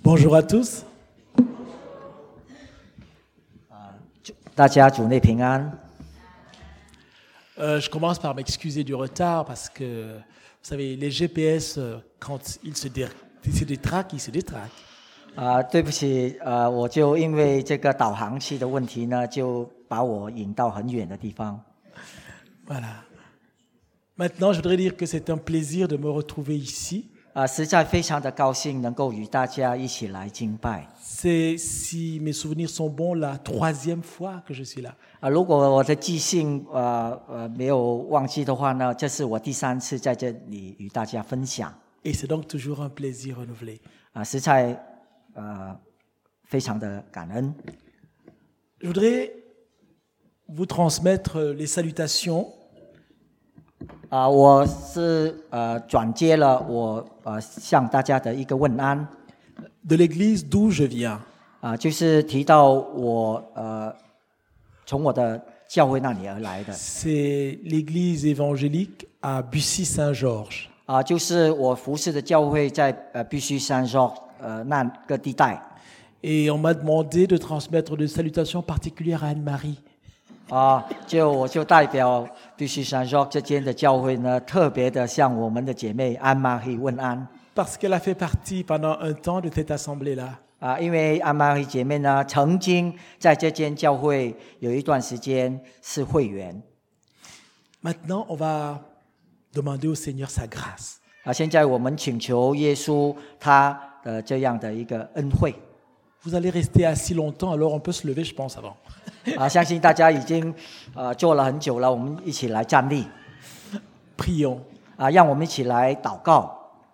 Bonjour à tous. 大家主内平安。 Je commence par m'excuser du retard parce que, vous savez, les GPS, quand ils se détraquent, ils se détraquent. 对不起，我就因为这个导航器的问题呢，就把我引到很远的地方。 Voilà. Maintenant, je voudrais dire que c'est un plaisir de me retrouver ici. 实在非常的高兴能够与大家一起来敬拜。 C'est, si mes souvenirs sont bons, la 3e fois que je suis là. 如果我的记性没有忘记的话呢，这是我第3次在这里与大家分享。 Et c'est donc toujours un plaisir renouvelé. 实在非常的感恩。 Je voudrais vous transmettre les salutations. 我是转接了我向大家的一个问安。 De l'église d'où je viens. 就是提到我从我的教会那里而来的。 C'est l'église évangélique à Bussy-Saint-Georges. 就是我服侍的教会在Bussy-Saint-Georges那个地带。 Et on m'a demandé de transmettre des salutations particulières à Anne-Marie. 我就代表Bussy-Saint-Georges这间的教会呢，特别的向我们的姐妹Anne-Marie问安。 Parce qu'elle a fait partie pendant un temps de cette assemblée-là. 因为Anne-Marie姐妹呢，曾经在这间教会有一段时间是会员。 Maintenant, on va demander au Seigneur sa grâce. 现在我们请求耶稣他的这样的一个恩惠。 Vous allez rester assis longtemps, alors on peut se lever, je pense, avant. 相信大家已经坐了很久了，我们一起来站立。 Prions. 让我们一起来祷告。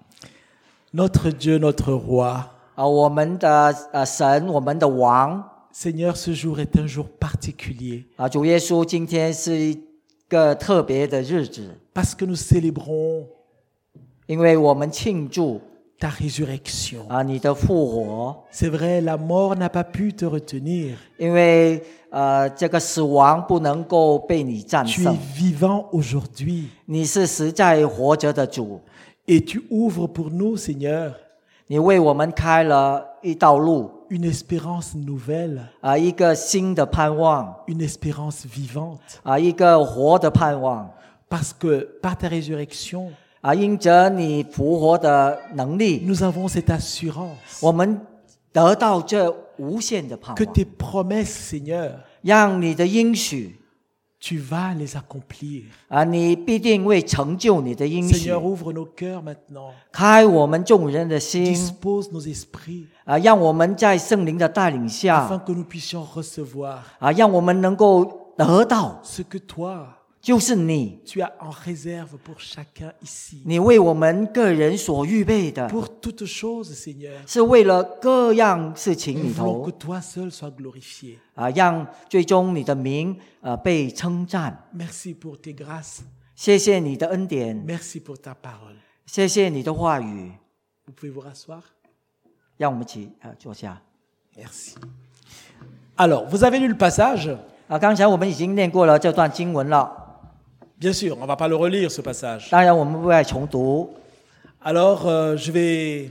Notre Dieu, notre roi. 我们的神，我们的王。 Seigneur, ce jour est un jour particulier. 主耶稣，今天是一个特别的日子。 Parce que nous célébrons 因为我们庆祝 ta résurrection. 你的复活。 C'est vrai, la mort n'a pas pu te retenir. 因为这个死亡不能够被你战 Tu 胜。 es vivant aujourd'hui. 你是实在活着的主。 Et tu ouvres pour nous, Seigneur, 你为我们开了一道路。 une espérance nouvelle. 一个新的盼望。 Une espérance vivante. 一个活的盼望。 Parce que par ta résurrection, 因着你复活的能力， nous avons cette assurance 我们得到这无限的盼 que 望。 tes promesses, Seigneur, 让你的应许， tu vas les accomplir. 你必定会成就你的应许。 Seigneur, ouvre nos cœurs maintenant. 开我们众人的心， Dispose nos esprits 让我们在圣灵的带领 afin 下， que nous puissions recevoir 让我们能够得到， ce que toi, 就是你， tu as en réserve pour chacun ici. 你为我们个人所预备的， Pour toutes choses, Seigneur, 是为了各样事情 nous 里 voulons 头 que，toi seul sois glorifié. 让最终你的名被称赞。 Merci pour tes grâces. 谢谢你的恩典， Merci pour ta parole. 谢谢你的话语。 Vous pouvez vous rasseoir? 让我们一起坐下。 Merci. Alors, vous avez lu le passage? 刚才我们已经念过了这段经文了， Bien sûr, on ne va pas le relire, ce passage. 当然我们不会重读。 Alors, je vais,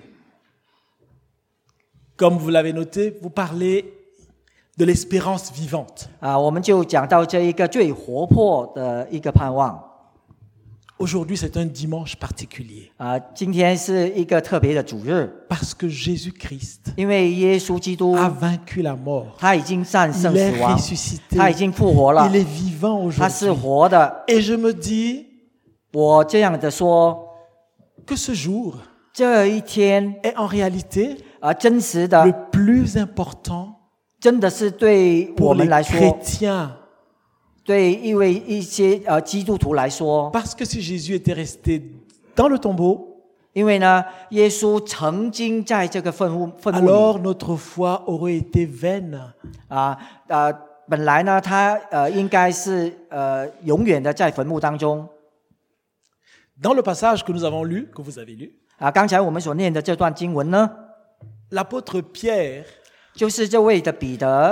comme vous l'avez noté, vous parler de l'espérance vivante. 我们就讲到这一个最活泼的一个盼望。 Aujourd'hui, c'est un dimanche particulier. 今天是一个特别的主日， Parce que Jésus-Christ 因为耶稣基督 a vaincu la mort. 他已经战胜 Il est 死亡， ressuscité. 他已经复活了 Il，est vivant 他是 aujourd'hui. 活的。 Et je me dis 我这样的说， que ce jour 这一天 est en réalité 真实 le 的， plus important 真的是对我 pour 们 les 来说， chrétiens. 对一些基督徒来说， Parce que si Jésus était resté dans le tombeau, 因为呢，耶稣曾经在这个坟墓 alors 里 notre foi aurait été vaine. 本来呢，他应该是永远的在坟墓当中。 Dans le passage que nous avons lu, que vous avez lu, 刚才我们所念的这段经文呢， l'apôtre Pierre 就是这位的彼得，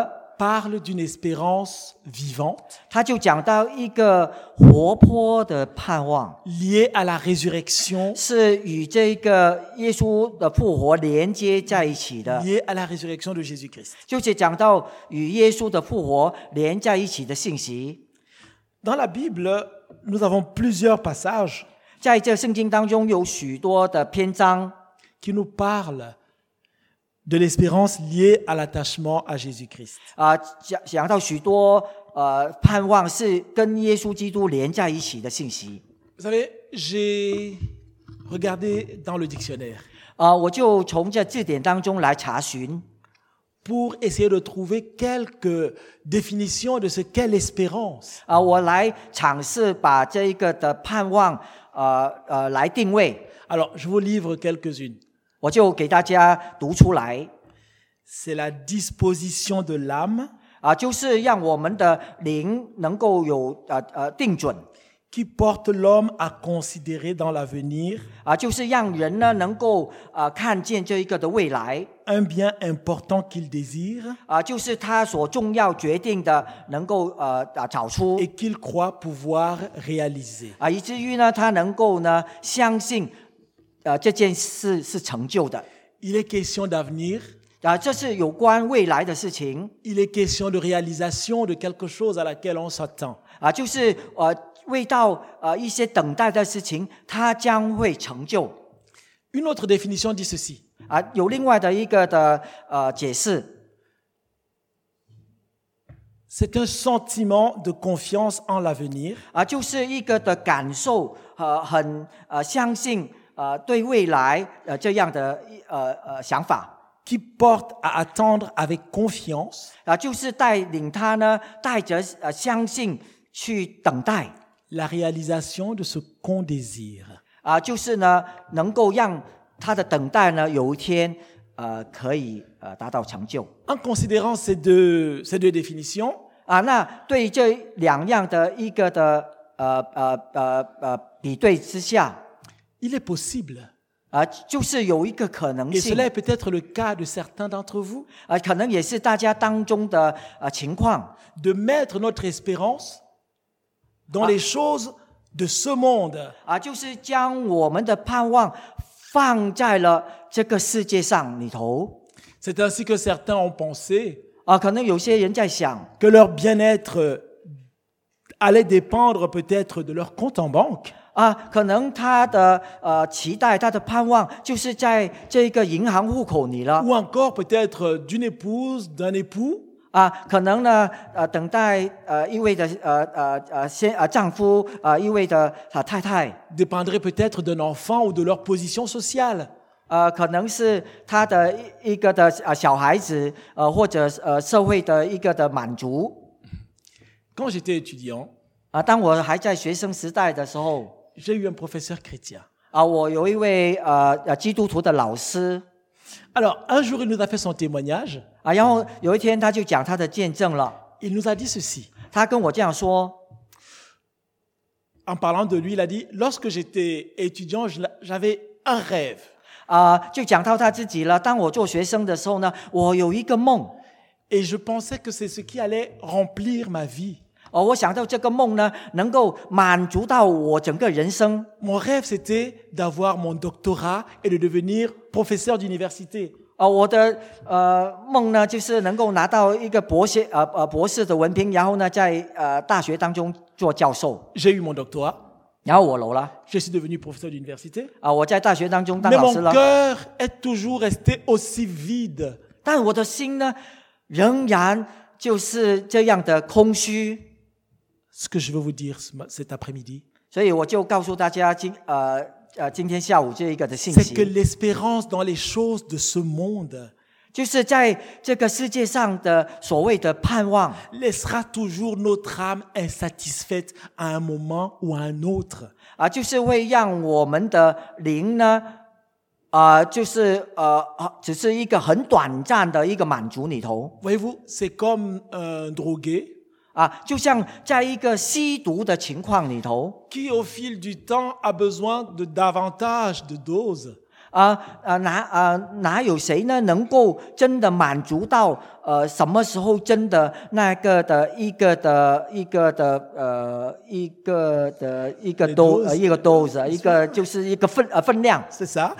parle d'une espérance vivante 他就讲到一个活泼的盼望， liée à la résurrection, 是与这个耶稣的复活连接在一起的， liée à la résurrection de Jésus-Christ. 就是讲到与耶稣的复活连在一起的信息。 Dans la Bible, nous avons plusieurs passages 在这圣经当中有许多的篇章 qui nous parlent de l'espérance liée à l'attachement à Jésus-Christ. 讲到许多盼望是跟耶稣基督连在一起的信息。 Vous savez, j'ai regardé dans le dictionnaire 我就从这字典当中来查询， pour essayer de trouver quelques définitions de ce qu'est l'espérance. 我来尝试把这一个的盼望来定位， Alors, je vous livre quelques-unes. 我就给大家读出来。 C'est la disposition de l'âme 就是让我们的灵能够有定准， qui porte l'homme à considérer dans l'avenir 就是让人呢能够看见这一个的未来， un bien important qu'il désire 就是他所重要决定的能够找出 et qu'il croit pouvoir réaliser. 以至于呢他能够呢相信这件事是成就的。 Il est question d'avenir, 这是有关未来的事情， il est question de réalisation de quelque chose à laquelle on s'attend. 就是为到一些等待的事情，它将会成就。 Une autre définition dit ceci. 有另外的一个的解释， C'est un sentiment de confiance en l'avenir 就是一个的感受，很相信对未来这样的想法， qui porte à attendre avec confiance 就是带领他呢带着相信去等待， la réalisation de ce qu'on désire. 就是呢能够让他的等待呢有一天可以达到成就。 En considérant ces deux définitions, 那对这两样的一个的比对之下， il est possible, 就是有一个可能 et 性， cela est peut-être le cas de certains d'entre vous, 可能也是大家当中的情况， de mettre notre espérance dans les choses de ce monde. 就是将我们的盼望放在了这个世界上里头。 C'est ainsi que certains ont pensé 可能有些人在想， que leur bien-être allait dépendre peut-être de leur compte en banque, 可能他的期待，他的盼望就是在这个银行户口里了， ou encore peut-être d'une épouse, d'un époux, 可能呢等待一位的丈夫，一位的太太， dépendrait peut-être d'un enfant ou de leur position sociale. 可能是他的一个的小孩子，或者社会的一个的满足。 Quand j'étais étudiant, 当我还在学生时代的时候， j'ai eu un professeur chrétien. 我有一位基督徒的老师， Alors, un jour, il nous a fait son témoignage. 然后有一天他就讲他的见证了， Il nous a dit ceci. 他跟我这样说。 En parlant de lui, il a dit, lorsque j'étais étudiant, j'avais un rêve. 就讲到他自己了。当我做学生的时候呢，我有一个梦， Et je pensais que c'est ce qui allait remplir ma vie. 我想到这个梦呢，能够满足到我整个人生。 Mon rêve, c'était d'avoir mon doctorat et de devenir professeur d'université. 我的梦呢，就是能够拿到一个博士的文凭，然后呢，在大学当中做教授。 J'ai eu mon doctorat. 然后我有了， Je suis devenu professeur d'université. 我在大学当中当 Mais 老师 mon 了。 cœur est toujours resté aussi vide. 但我的心呢，仍然就是这样的空虚。 Ce que je veux vous dire cet après-midi, 所以我就告诉大家今天下午这一个的信 c'est que 息， l'espérance dans les choses de ce monde 就是在这个世界上的所谓的盼望， laissera toujours notre âme insatisfaite à un moment ou à un autre. 就是会让我们的灵呢，就是只是一个很短暂的一个满足里头。 Voyez-vous, c'est comme un drogué 就像在一个吸毒的情况里头， qui, au fil du temps, a besoin de davantage de doses. 哪有谁呢能够真的满足到什么时候真的那个的一个 dose 一个就是一个分量。 C'est ça.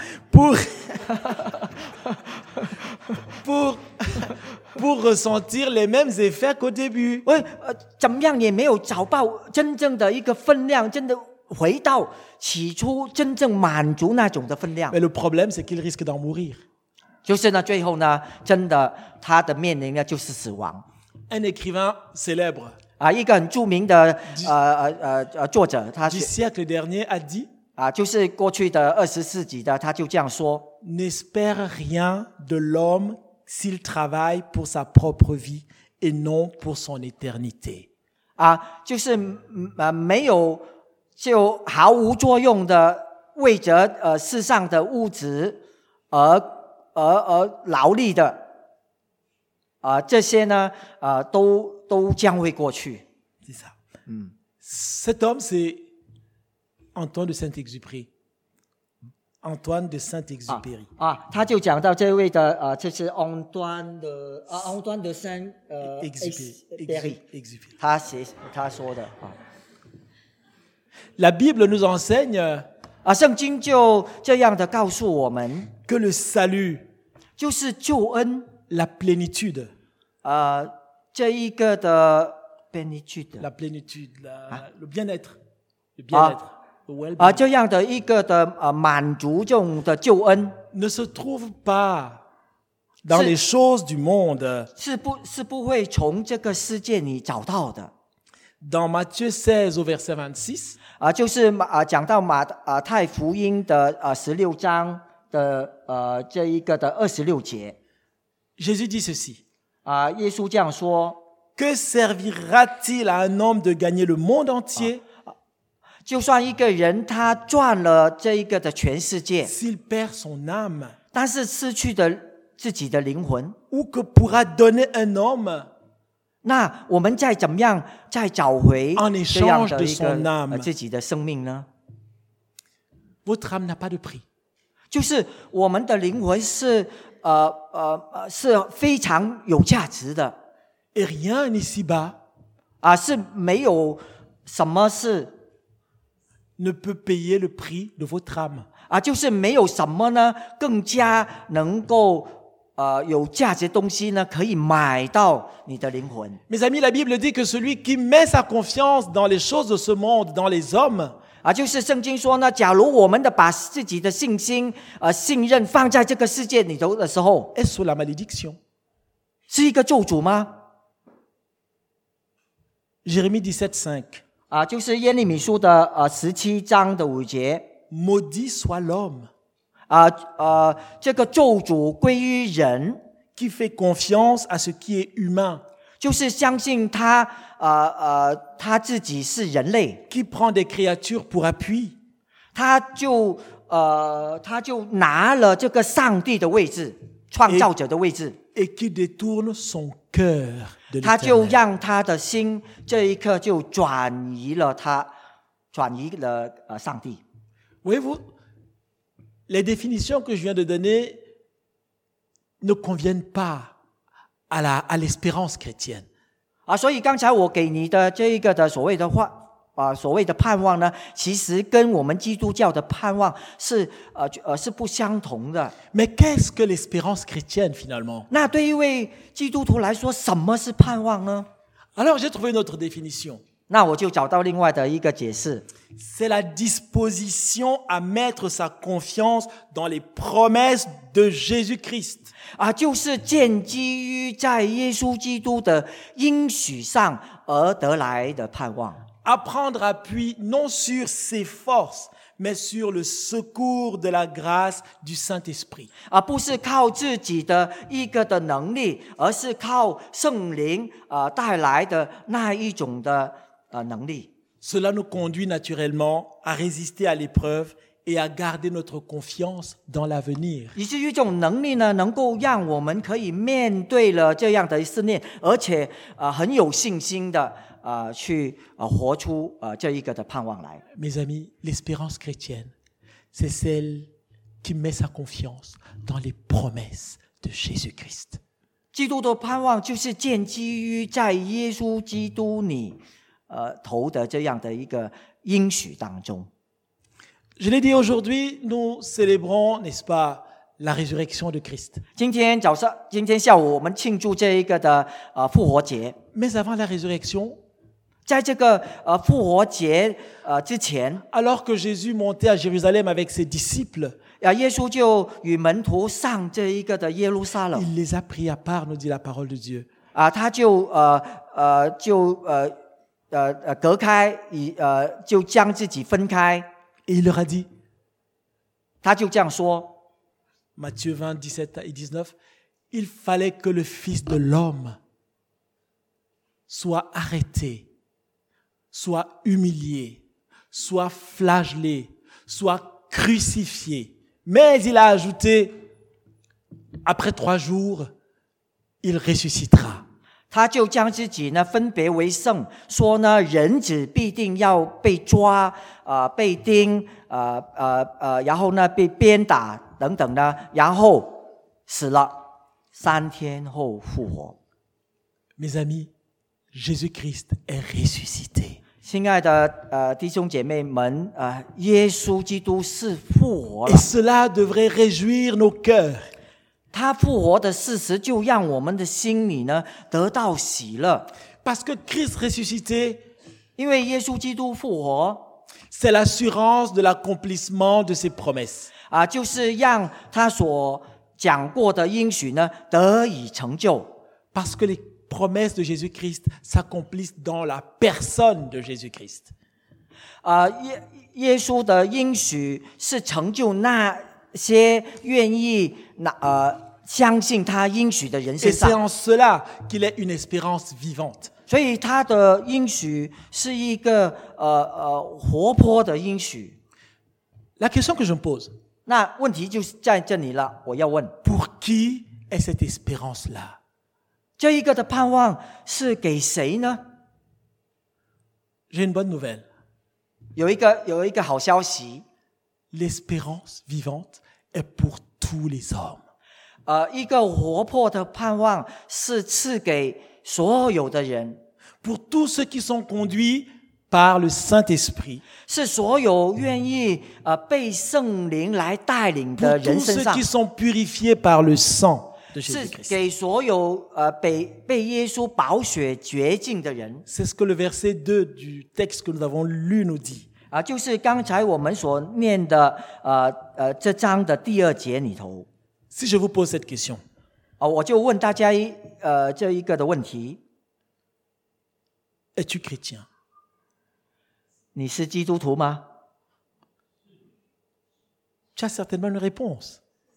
Pour ressentir les mêmes effets qu'au début. 怎么样也没有找到真正的一个分量，真的回到起初真正满足那种的分量。 Mais le problème, c'est qu'il risque d'en mourir. 就是呢，最后呢，真的他的面临呢就是死亡。 Un écrivain célèbre 一个很著名的作者，他 du siècle dernier a dit 就是过去的20世纪的，他就这样说 N'espère rien de l'homme s'il travaille pour sa propre vie et non pour son éternité. 就是没有就毫无作用的为着世上的物质而劳力的这些呢都将会过去。 C'est ça. Cet homme, c'est Antoine de Saint-Exupéry. Antoine de Saint-Exupéry. 他就讲到这位的这是 Antoine de Saint-Exupéry， 他说的 La Bible nous enseigne 圣经就这样的告诉我们 que le salut, 就是救恩 la plénitude, 这一个的 plénitude la plénitude, le bien-être, le bien-être, le well-being, 这样的一个的满足这种的救恩 ne se trouve pas dans les choses du monde. 是不会从这个世界里找到的。 Dans Matthieu 16 au verset 26, 就是讲到太福音的16章的这一个的26节 Jésus dit ceci. 耶稣这样说 Que servira-t-il à un homme de gagner le monde entier 就算一个人他赚了这一个的全世界 s'il perd son âme? 但是失去的自己的灵魂 Ou que pourra donner un homme 那我们再怎么样再找回 en 这样 échange 的 de 一 son 个 âme? 自己的生命呢 Votre âme n'a pas de prix. 就是我们的灵魂是非常有价值的 Et rien ici-bas 是没有什么是 ne peut payer le prix de votre âme. 就是没有什么呢更加能够有价值的东西呢可以买到你的灵魂。 Mes amis, la Bible dit que celui qui met sa confiance dans les choses de ce monde, dans les hommes, 就是圣经说呢，假如我们把自己的信心信任放在这个世界里头的时候， est sous la malédiction. 是一个咒诅吗？ Jérémie 17, 5. 就是耶利米书的17章的5节。 Maudit soit l'homme 这个咒诅归于人， qui fait confiance à ce qui est humain, 就是相信他自己是人类， qui prend des créatures pour appui, 他就拿了这个上帝的位置，创造者的位置， et qui détourne son cœur de 他就 l'éternel. 让他的心这一刻就转移了上帝。 Voyez-vous, les définitions que je viens de donner ne conviennent pas à l'espérance chrétienne. 所以刚才我给你的这一个的所谓的所谓的盼望呢，其实跟我们基督教的盼望是不相同的。 Mais qu'est-ce que l'espérance chrétienne finalement? 那对一位基督徒来说，什么是盼望呢？ Alors j'ai trouvé une autre définition. 那我就找到另外的一个解释， C'est la disposition à mettre sa confiance dans les promesses de Jésus-Christ. 就是建基于在耶稣基督的应许上而得来的盼望。 À prendre appui non sur ses forces, mais sur le secours de la grâce du Saint-Esprit. 不是靠自己的一个的能力，而是靠圣灵带来的那一种的能力。 Cela nous conduit naturellement à résister à l'épreuve et à garder notre confiance dans l'avenir. 以至于这种能力呢，能够让我们可以面对了这样的试炼，而且很有信心的去活出这一个的盼望来。 Mes amis, l'espérance chrétienne, c'est celle qui met sa confiance dans les promesses de Jésus-Christ. 基督的盼望就是建基于在耶稣基督里投的这样的一个应许当中。 Je l'ai dit aujourd'hui, nous célébrons, n'est-ce pas, la résurrection de Christ. 今天下午我们庆祝这一个的复活节。 Mais avant la résurrection, 在这个复活节之前， alors que Jésus montait à Jérusalem avec ses disciples, 耶稣就与门徒上这一个的耶路撒冷， il les a pris à part, nous dit la parole de Dieu. 他就隔开，就将自己分开。 Et il leur a dit, 他就这样说， Matthieu 20, 17 et 19, il fallait que le Fils de l'homme soit arrêté, soit humilié, soit flagellé, soit crucifié. Mais il a ajouté, après 3 jours, il ressuscitera. 他就将自己呢分别为圣，说呢人子必定要被抓，被钉，然后呢被鞭打等等呢，然后死了，3天后复活。 Mes amis, Jésus-Christ est ressuscité. 亲爱的弟兄姐妹们，耶稣基督是复活 Et 了， cela devrait réjouir nos cœurs. 他复活的事实就让我们的心里呢得到喜乐， Parce que Christ ressuscité, 因为耶稣基督复活 c'est l'assurance de l'accomplissement de ses promesses. 就是让他所讲过的应许呢得以成就。 Parce que les promesses de Jésus-Christ s'accomplissent dans la personne de Jésus-Christ. 耶稣的应许是成就那些愿意相信他应许的人 Et 身 c'est 上， en cela qu'il est une espérance vivante. 所以他的应许是一个活泼的应许。 La question que je me pose, 那问题就是在这里了，我要问， pour qui est cette espérance-là? 这一个的盼望是给谁呢？ J'ai une bonne nouvelle. 有一个好消息， L'espérance vivante est pour tous les hommes. 一个活泼的盼望是赐给所有的人， Pour tous ceux qui sont conduits par le Saint-Esprit. 是所有愿意被圣灵来带领 Pour 的人 tous 身 ceux 上 qui，sont purifiés par le sang de 是 Jésus-Christ. 给所有被耶稣宝血洁净的人。 C'est ce que le verset 2 du texte que nous avons lu nous dit. 就是刚才我们所念的这章的第2节里头， Si je vous pose cette question, 我就问大家这一个的问题： es-tu chrétien? 你是基督徒吗？ Tu as certainement une réponse.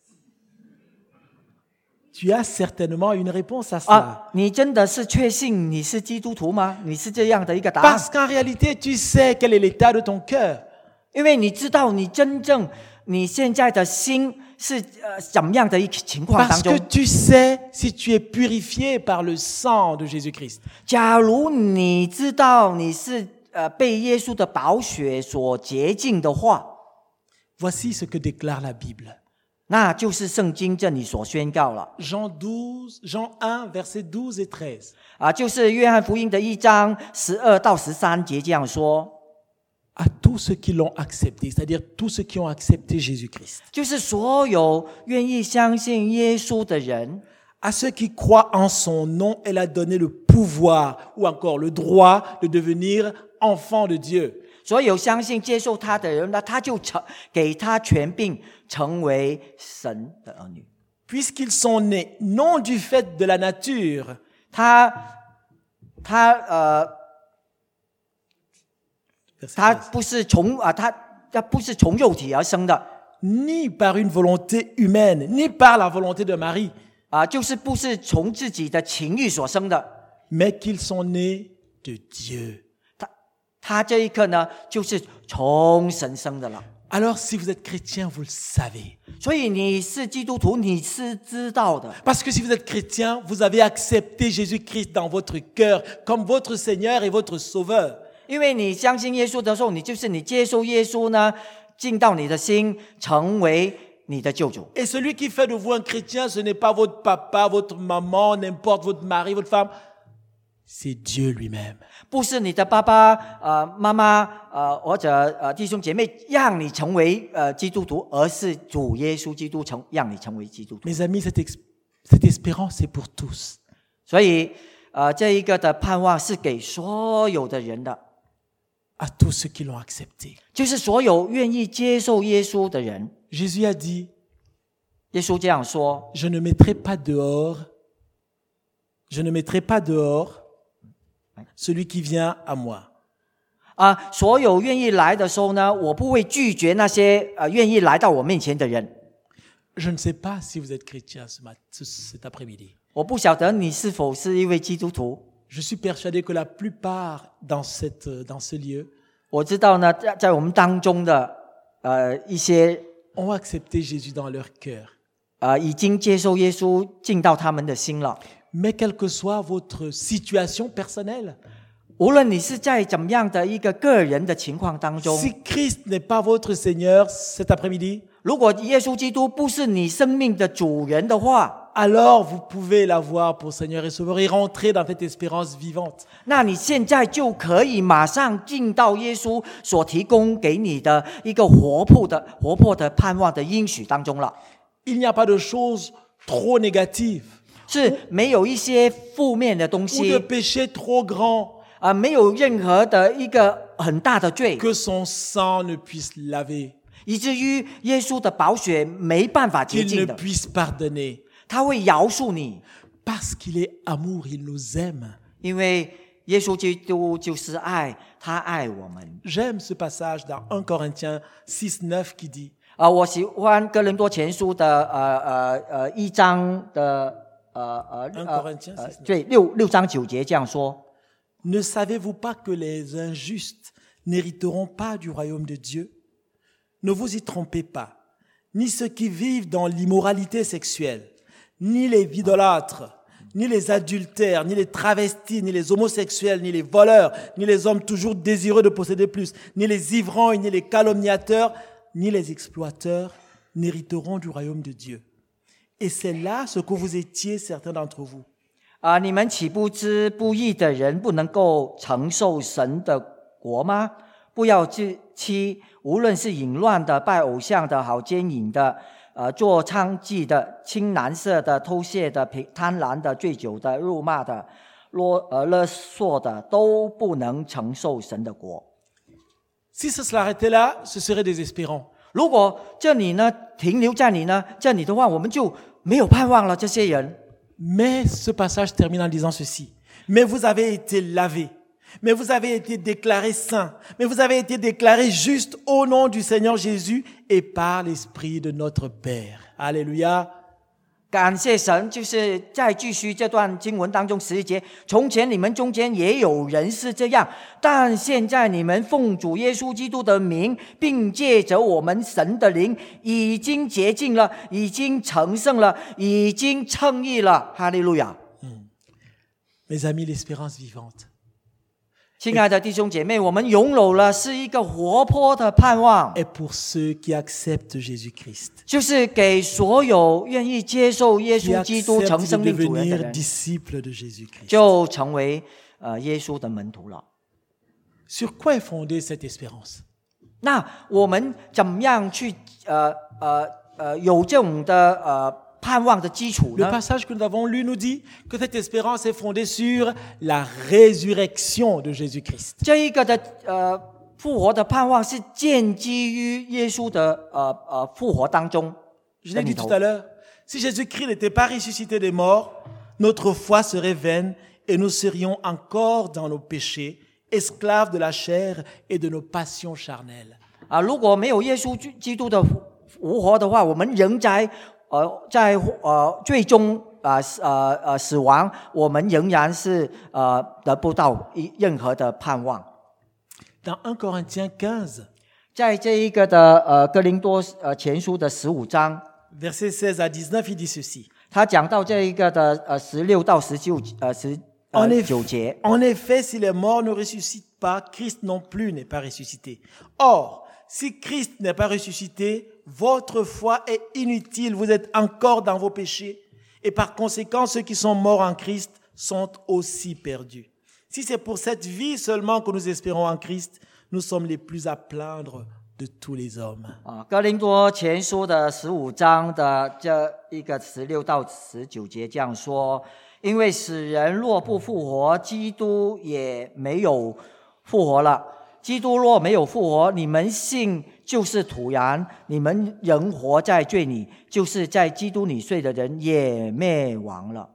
Tu as certainement une réponse à cela. 你真的是确信你是基督徒吗？你是这样的一个答案， Parce qu'en réalité, tu sais quel est l'état de ton cœur. 因为你知道你真正你现在的心是怎么样的一个情况当 Parce 中 que。tu sais si tu es purifié par le sang de Jésus-Christ. 假如你知道你是被耶稣的宝血所洁净的话， Voici ce que déclare la Bible. 那就是圣经这里所宣告了。 Jean 1, versets 12 et 13. 就是约翰福音的1章12到13节这样说， À tous ceux qui l'ont accepté, c'est-à-dire tous ceux qui ont accepté Jésus-Christ. 就是所有愿意相信耶稣的人， À ceux qui croient en son nom, elle a donné le pouvoir ou encore le droit de devenir enfants de Dieu. 所有相信接受他的人呢，他就给他权柄成为神的儿女。 Puisqu'ils sont nés non du fait de la nature, 他 verset 不是从他不是从肉体而生的 ni par une volonté humaine, ni par la volonté de Marie, 就是不是从自己的情欲所生的。 mais qu'ils sont nés de Dieu. 他这一刻呢，就是从神生的了。 Alors si vous êtes chrétien, vous le savez. 所以你是基督徒，你是知道的。 Parce que si vous êtes chrétien, vous avez accepté Jésus-Christ dans votre cœur comme votre Seigneur et votre Sauveur. 因为你相信耶稣的时候，你接受耶稣呢，进到你的心，成为你的救主。 Et celui qui fait de vous un chrétien, ce n'est pas votre papa, votre maman, n'importe votre mari, votre femme. C'est Dieu lui-même. 不是你的爸爸、妈妈、或者弟兄姐妹让你成为基督徒，而是主耶稣基督让你成为基督徒。 Mes amis, cette espérance, c'est pour tous. 所以这一个的盼望是给所有的人的， À tous ceux qui l'ont accepté. 就是所有愿意接受耶稣的人。 Jésus a dit, 耶稣这样说 je ne mettrai pas dehors celui qui vient à moi. 所有愿意来的时候呢，我不会拒绝那些愿意来到我面前的人。 Je ne sais pas si vous êtes chrétien cet après-midi. 我不晓得你是否是一位基督徒。 Je suis persuadé que la plupart dans ce lieu 我知道呢，在我们当中的一些 ont accepté Jésus dans leur cœur. 已经接受耶稣进到他们的心了。 Mais quelle que soit votre situation personnelle, 无论你是在怎么样的一个个人的情况当中， si Christ n'est pas votre Seigneur cet après-midi, 如果耶稣基督不是你生命的主人的话， alors vous pouvez l'avoir pour Seigneur et Sauveur et rentrer dans cette espérance vivante. 那你现在就可以马上进到耶稣所提供给你的一个活泼的盼望的应许当中了。 Il n'y a pas de choses trop négatives 是没有一些负面的东 ou de 西 péchés trop grands 没有任何的一个很大的罪， que son sang ne puisse laver, 以至于耶稣的宝血没办法洁 qu'il 净 ne 的， puisse pardonner. 他会饶恕你， Parce qu'il est amour, il nous aime. 因为耶稣基督就是爱，他爱我们。 J'aime ce passage dans 1 Corinthiens 6:9 qui dit 我喜欢哥林多前书的1章的 1 Corinthiens 6:9. 对6章9节这样说。 Ne savez-vous pas que les injustes n'hériteront pas du royaume de Dieu? Ne vous y trompez pas. Ni ceux qui vivent dans l'immoralité sexuelle, ni les idolâtres, ni les adultères, ni les travestis, ni les homosexuels, ni les voleurs, ni les hommes toujours désireux de posséder plus, ni les ivrognes, ni les calomniateurs, ni les exploiteurs n'hériteront du royaume de Dieu. Et c'est là ce que vous étiez certains d'entre vous. 你们岂不知不义的人不能够承受神的国吗？不要自欺，无论是淫乱的、拜偶像的、好奸淫的、做娼妓的、青蓝色的、偷窃的、贪婪的、醉酒的、辱骂的、勒索的，都不能承受神的国。 Si ça s'arrêtait là, ce serait désespérant. 如果这里呢停留在你呢这里的话，我们就没有盼望了。这些人， Mais ce passage termine en disant ceci. Mais vous avez été lavés. Mais vous avez été déclarés saints. Mais vous avez été déclarés justes au nom du Seigneur Jésus et par l'Esprit de notre Père. Alléluia. 感谢神，就是在继续这段经文当中11节，从前你们中间也有人是这样，但现在你们奉主耶稣基督的名，并借着我们神的灵，已经洁净了，已经成圣了，已经称义了。哈利路亚！ Mes amis, l'espérance vivante. 亲爱的弟兄姐妹，我们拥有了是一个活泼的盼望， est pour ceux qui acceptent Jésus-Christ, 就是给所有愿意接受耶 qui 稣基督成 acceptent 生 de 命主人的 devenir 人， disciples de Jésus-Christ. 就成为耶稣的门徒了。 Sur quoi est fondée cette espérance? 那我们怎么样去有这种的盼望的基础 Le 呢？ passage que nous avons lu nous dit que cette espérance est fondée sur la résurrection de Jésus-Christ. 这一个的复活的盼望是建基于耶稣的复活当中。 Je l'ai dit tout à l'heure, si Jésus-Christ n'était pas ressuscité des morts, notre foi serait vaine et nous serions encore dans nos péchés, esclaves de la chair et de nos passions charnelles. 如果没有耶稣基督的复活的话，我们仍在最终死亡，我们仍然是得不到任何的盼望。 Dans 1 Corinthiens 15, 在这一个的哥林多前书的15章， versets 16 à 19, il dit ceci. 他讲到这一个的16到19节。 En effet, si les morts ne ressuscitent pas, Christ non plus n'est pas ressuscité. Or, si Christ n'est pas ressuscité, votre foi est inutile, vous êtes encore dans vos péchés, et par conséquent, ceux qui sont morts en Christ sont aussi perdus. Si c'est pour cette vie seulement que nous espérons en Christ, nous sommes les plus à plaindre de tous les hommes. 哥林多前书的15章的这一个16到19节这样说：因为死人若不复活，基督也没有复活了。基督若没有复活，你们信就是徒然，你们仍活在罪里，就是在基督里睡的人也灭亡了。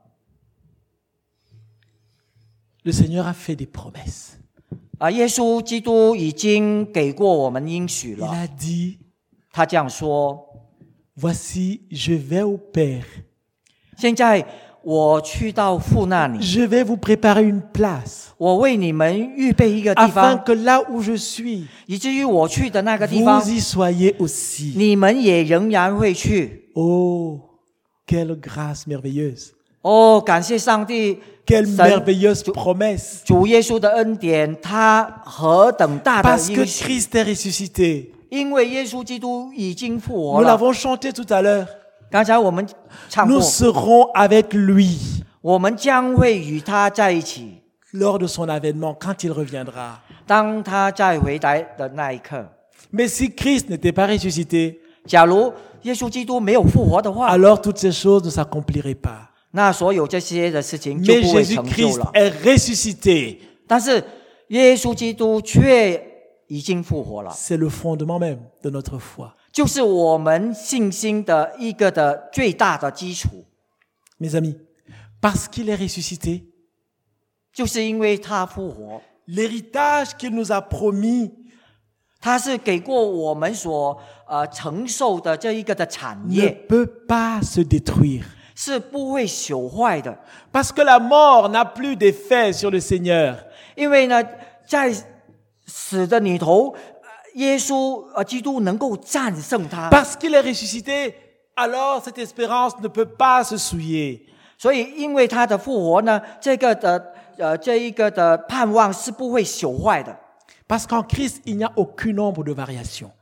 Le Seigneur a fait des promesses. 耶稣基督已经给过我们应许 Il 了， a dit, 他这样说： voici, je vais au Père. 现在我去到父那里， Je vais vous préparer une place, 我为你们预备一个地 afin 方， que là où je suis, 以至于我去的那个地方 vous，y soyez aussi. 你们也仍然会去。 Oh, quelle grâce merveilleuse. 哦，感谢上帝， Quelle 神 merveilleuse promesse. 主耶稣的恩典，他何等大的 Parce que 应许！ Christ est ressuscité. 因为耶稣基督已经复活 Nous 了。 l'avons chanté tout à l'heure. 刚才我们唱 Nous 过， serons avec lui 我们将会与他在一起， lors de son avènement, quand il reviendra. 当他再回来的那一刻。 Mais si Christ n'était pas ressuscité, 假如耶稣基督没有复活的话， alors toutes ces choses ne s'accompliraient pas. 那所有这些的事情就 Mais 不会成就 Jésus-Christ 了。 est ressuscité. 但是耶稣基督却已经复活了， C'est le fondement même de notre foi. 就是我们信心的一个的最大的基础。 Mes amis, parce qu'il est ressuscité, 就是因为他复活， l'héritage qu'il nous a promis 他是给过我们所承受的这一个的产 ne 业， peut pas se détruire. 是不会朽坏的。 Parce que la mort n'a plus d'effet sur le Seigneur. 因为呢，在死的里头，耶稣基督能够战胜他， Parce qu'il est ressuscité, alors cette espérance ne peut pas se souiller. 所以因为他的复活呢，这一个的盼望是不会朽坏的。 Parce qu'en Christ, il n'y a aucun nombre de variations.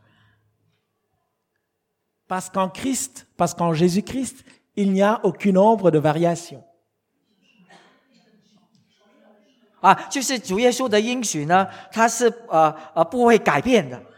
Parce qu'en Jésus-Christ, il n'y a aucun nombre de variations. 就是主耶稣的应许呢，它是不会改变的，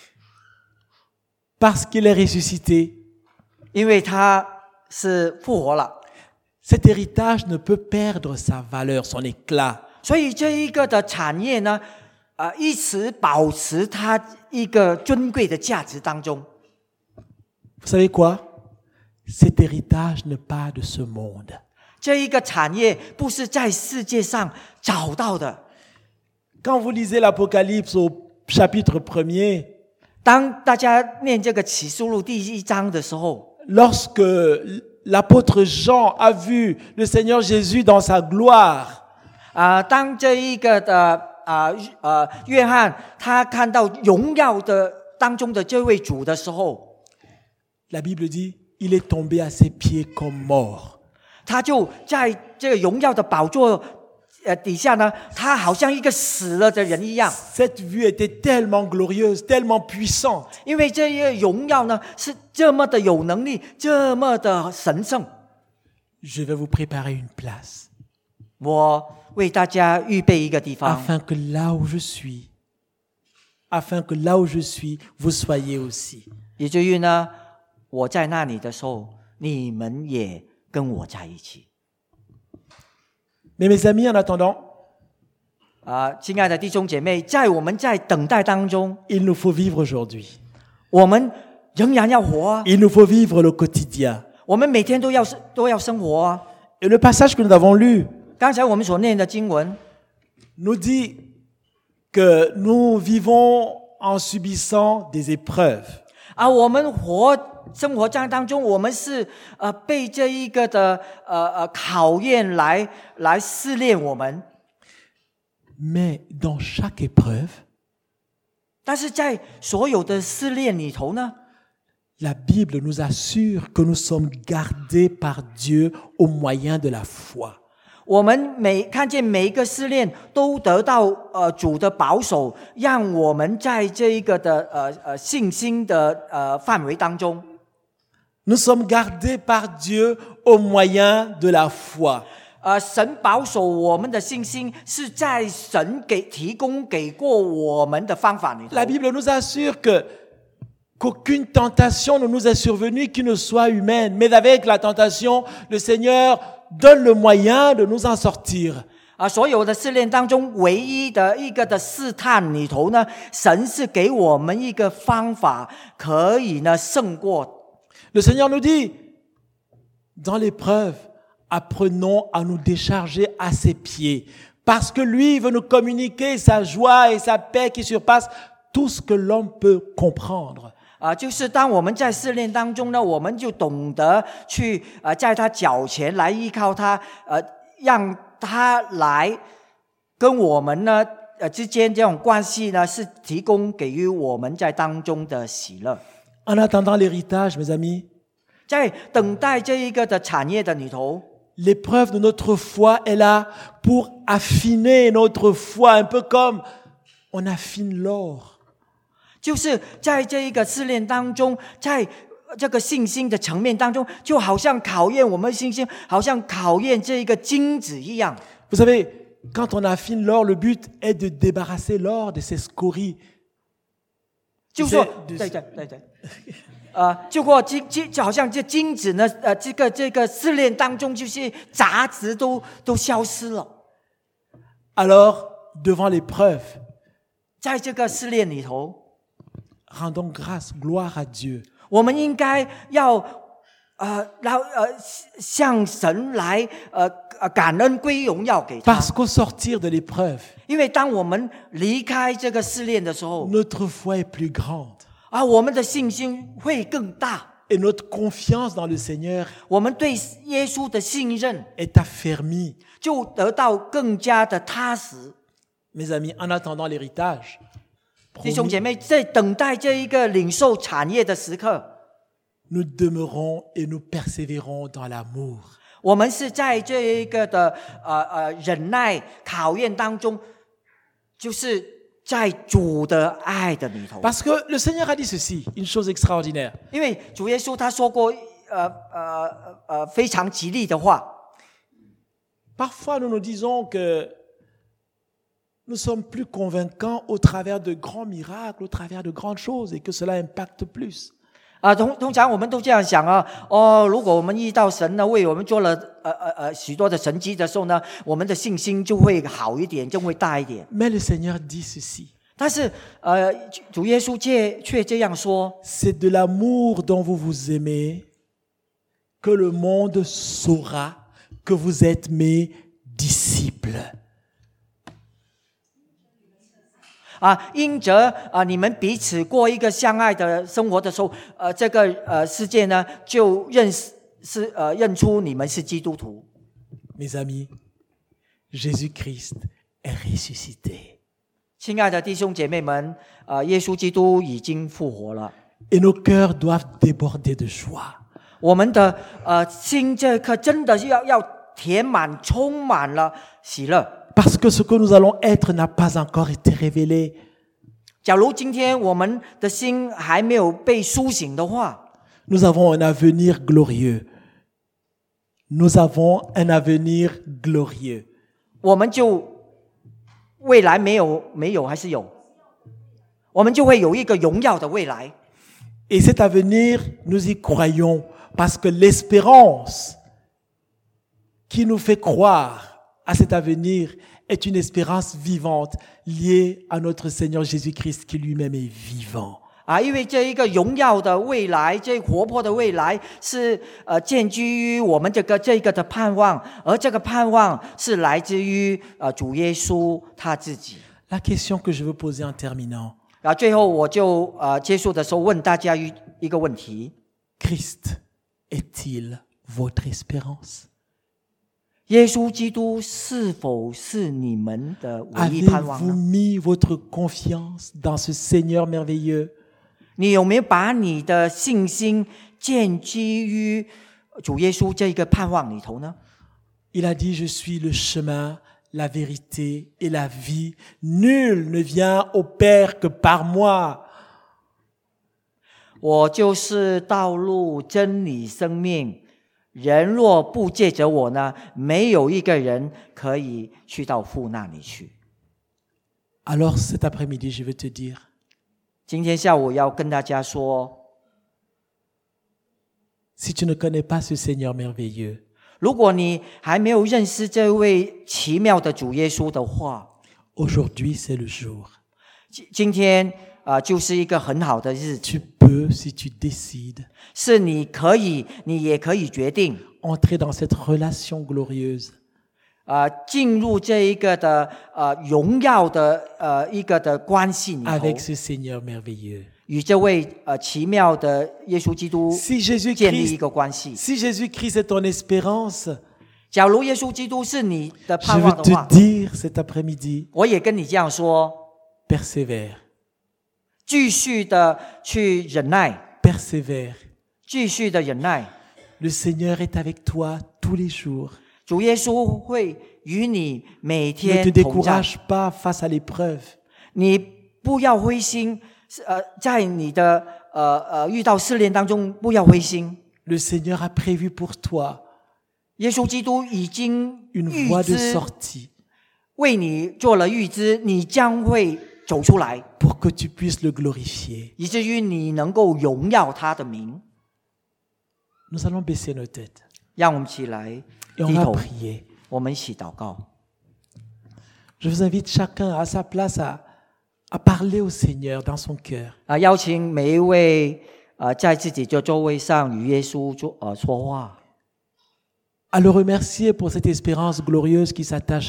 Parce qu'il est ressuscité, 因为他是复活了。 cet héritage ne peut perdre sa valeur, son éclat. 所以这一个的产业呢，一直保持它一个尊贵的价值当中。 Vous savez quoi? Cet héritage n'est pas de ce monde. 这一个产业不是在世界上找到的。 Quand vous lisez l'Apocalypse au chapitre 1er, 当大家念这个启示录第1章的时候， lorsque l'apôtre Jean a vu le Seigneur Jésus dans sa gloire, 当这一个的约翰他看到荣耀的当中的这位主的时候， la Bible dit, il est tombé à ses pieds comme mort. 他就在这个荣耀的宝座底下呢，他好像一个死了的人一样。 Cette vue était tellement glorieuse, tellement puissante. 因为这一个荣耀呢是这么的有能力，这么的神圣。 Je vais vous préparer une place, 我为大家预备一个地方， afin que là où je suis, vous soyez aussi. 以至于呢，我在那里的时候，你们也跟我在一起。 Mais mes amis, en attendant, 亲爱的弟兄姐妹，在我们在等待当中， il nous faut vivre aujourd'hui. 我们仍然要活啊， Il nous faut vivre le quotidien. 我们每天都要生活啊。 Et le passage que nous avons lu 刚才我们所念的经文 nous dit que nous vivons en subissant des épreuves. 我们生活当中，我们是被这一个的考验来试炼我们。 Mais dans chaque épreuve, 但是在所有的试炼里头呢， la Bible nous assure que nous sommes gardés par Dieu au moyen de la foi. 我们看见每一个试炼都得到主的保守，让我们在这一个的信心的范围当中。 Nous sommes gardés par Dieu au moyen de la foi. 神保守我们的信心是在神提供给过我们的方法里头。 La Bible nous assure qu'aucune tentation ne nous est survenue qui ne soit humaine, mais avec la tentation, le Seigneur donne le moyen de nous en sortir. 所有的试炼当中，唯一的一个的试探里头呢，神是给我们一个方法，可以呢胜过。 Le Seigneur nous dit, dans l'épreuve, apprenons à nous décharger à ses pieds, parce que lui veut nous communiquer sa joie et sa paix qui surpassent tout ce que l'homme peut comprendre. 就是当我们在试炼当中呢，我们就懂得去在他脚前来依靠他，让他来跟我们呢之间这种关系呢，是提供给予我们在当中的喜乐。 En attendant l'héritage, mes amis, 在等待这一个的产业的里头， l'épreuve de notre foi est là pour affiner notre foi, un peu comme on affine l'or. 就是在这一个试炼当中，在这个信心的层面当中，就好像考验我们信心，好像考验这一个金子一样。 Vous savez, quand on affine l'or, le but est de débarrasser l'or de ses scories. 就说，对，就好像这金子呢，这个试炼当中，就是杂质都消失了。 Alors, devant l'épreuve, 在这个试炼里头， rendons grâce, gloire à Dieu. 我们应该要向神来感恩归荣耀给他。 Parce qu'au sortir de l'épreuve, 因为当我们离开这个试炼的时候， notre foi est plus grande. 我们的信心会更大， Et notre confiance dans le Seigneur 我们对耶稣的信任 est affermie. 就得到更加的踏实。 Mes amis, en attendant l'héritage, 弟兄姐妹，在等待这一个领受产业的时刻， nous demeurons et nous persévérons dans l'amour. 我们是在这一个的忍耐考验当中，就是在主的爱的里头。 Parce que le Seigneur a dit ceci, une chose extraordinaire. 因为主耶稣他说过非常吉利的话。 Parfois, nous nous disons que nous sommes plus convaincants au travers de grands miracles, au travers de grandes choses, et que cela impacte plus. 通常我们都这样想如果我们遇到神呢，为我们做了许多的神迹的时候呢，我们的信心就会好一点，就会大一点。 Mais le Seigneur dit ceci. 但是主耶稣却这样说： C'est de l'amour dont vous vous aimez que le monde saura que vous êtes mes disciples. 因着你们彼此过一个相爱的生活的时候，这个世界呢就认出你们是基督徒。 Mes amis, Jésus-Christ est ressuscité. 亲爱的弟兄姐妹们，耶稣基督已经复活了， Et nos cœurs doivent déborder de joie. 我们的心这颗真的是要填满、充满了喜乐。 Parce que ce que nous allons être n'a pas encore été révélé. 假如今天我们的心还没有被苏醒的话， Nous avons un avenir glorieux. Nous avons un avenir glorieux. 我们就未来没有还是有，我们就会有一个荣耀的未来。 Et cet avenir, nous y croyons parce que l'espérance qui nous fait croire à cet avenir est une espérance vivante liée à notre Seigneur Jésus-Christ qui lui-même est vivant. 因为这一个荣耀的未来，这活泼的未来是建基于我们这个的盼望，而这个盼望是来自于主耶稣他自己。 La question que je veux poser en terminant, 最后我就结束的时候问大家一个问题： Christ est-il votre espérance? 耶稣基督是否是你们的唯一盼望 Avez-vous 呢？ mis votre confiance dans ce Seigneur merveilleux? 你有没有把你的信心建基于主耶稣这个盼望里头呢？ Il a dit, je suis le chemin, la vérité et la vie. Nul ne vient au Père que par moi. 我就是道路、真理、生命。人若不借着我呢，没有一个人可以去到父那里去。 Alors cet après-midi, je veux te dire, 今天下午要跟大家说， si tu ne connais pas ce Seigneur merveilleux, 如果你还没有认识这位奇妙的主耶稣的话， aujourd'hui c'est le jour. 今天就是一个很好的日子， Tu peux, si tu décides, 是你可以，你也可以决定 entrer dans cette relation glorieuse 进入这一个的荣耀的一个的关系里头， avec ce Seigneur merveilleux. 与这位奇妙的耶稣基督 Si 建立一 Jésus-Christ, 个关系。 si Jésus-Christ est ton espérance, 假如耶稣基督是你的 je 盼 veux 望的 te 话， dire cet après-midi, 我也跟你这样说， persévère, 继续的去忍耐， persévère. 继续的忍耐。 Le Seigneur est avec toi tous les jours. 主耶稣会与你每 Ne 天 te 同在， décourage pas face à l'épreuve. 你不要灰心。在你的遇到试炼当中，不要灰心。 Le Seigneur a prévu pour toi 耶稣基督已经 une 预 voie de 知， sortie 为你做了预知，你将会走出来， pour que tu puisses le glorifier. 以至于你能够荣耀他的名。 Nous allons baisser nos têtes 让我们起来 et on 低 va 头， prier. 我们一起祷告。 Je vous invite chacun à sa place à parler au Seigneur dans son cœur. 邀请每一位在自己的座位上与耶稣说话， À le remercier pour cette espérance glorieuse qui s'attache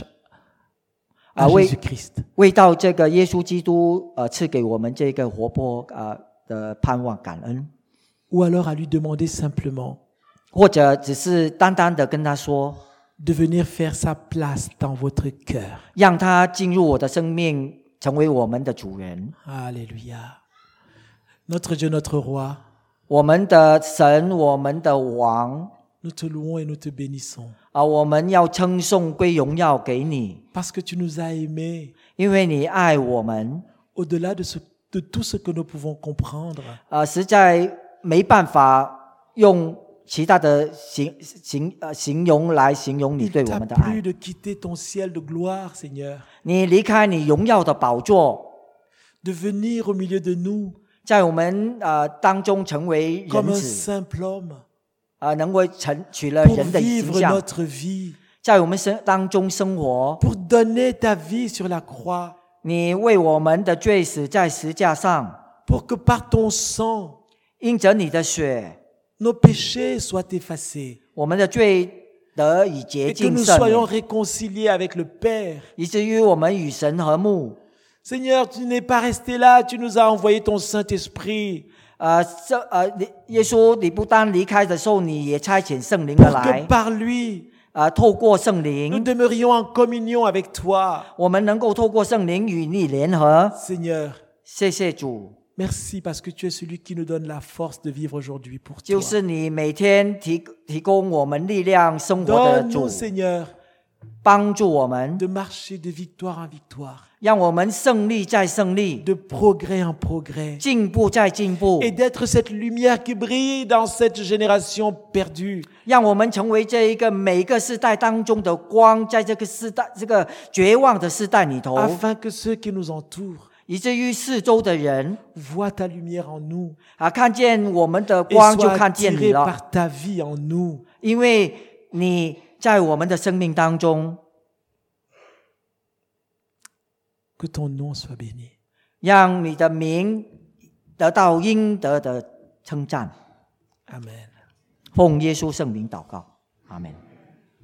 à oui. Jésus-Christ. 为到这个耶稣基督赐给我们这个活泼的盼望感恩， Ou alors à lui demander simplement 或者只是单单的跟他说， de venir faire sa place dans votre cœur. 让他进入我的生命，成为我们的主人。 Alléluia. Notre Dieu, notre roi, 我们的神，我们的王 nous te louons et nous te bénissons. 我们要称颂归荣耀给你， Parce que tu nous as aimés 因为你爱我们， au-delà de tout ce que nous pouvons comprendre. 实在没办法用其他的形容来形容你 Il 对我 t'a 们的爱 plu。de quitter ton ciel de gloire, Seigneur, 你离开你荣耀的宝座， de venir au milieu de nous 在我们当中成为 comme 人 un 子， simple homme 能够取了 pour 人的形 vivre 象， notre vie, 在我们当中生活。 pour donner ta vie sur la croix, 你为我们的罪死在石架上， pour que par ton sang, 因着你的血， nos péchés soient effacés 我们的罪得以洁 et que 净 nous 圣 soyons 免， réconciliés avec le Père. 以至于我们与神和睦。 Seigneur, tu n'es pas resté là, tu nous as envoyé ton Saint-Esprit 耶稣，你不单离开的时候，你也差遣圣灵而 pour 来 que，par lui, 透过圣 nous 灵， demeurions en communion avec toi. 我们能够透过圣灵与你联合。 Seigneur, 谢谢主， merci parce que tu es celui qui nous donne la force de vivre aujourd'hui pour 就 toi. 是你每天提供我们力量生活的 Donne-nous, 主， Seigneur, 帮助我们， de marcher de victoire en victoire, 让我们胜利再胜利， de progrès en progrès, 进步再进步， et d'être cette lumière qui brille dans cette génération perdue. 让我们成为这一个每个世代当中的光，在这个世代这个绝望的世代里头， afin que ceux qui nous entourent 以至于四周的人 voient ta lumière en nous 看见我们的 et 光就 soient 看见你 attirés 了， par ta vie en nous. 因为你在我们的生命当中， Que ton nom soit béni. 让你的名得到应得的称赞。 Amen. 奉耶稣圣名祷告，阿门。